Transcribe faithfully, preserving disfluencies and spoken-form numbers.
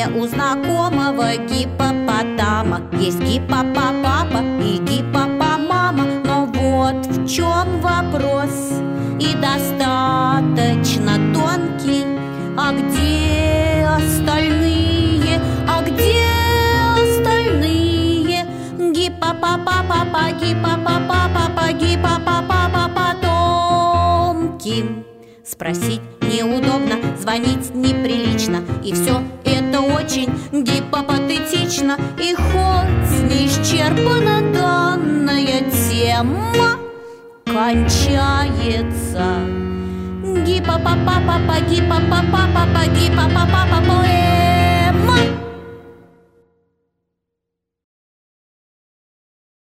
мне у знакомого гиппопотама есть гиппопапа и гиппопамама. Но вот в чем вопрос, и достаточно тонкий. А где остальные? А где остальные? Гиппопапа, гиппопапа, гиппопапа потомки. Спросить неудобно, звонить неприлично, и все это очень гипопатетично. И хоть неисчерпана данная тема, кончается гипопопапа, гипопопапа, гипопопапа поэма.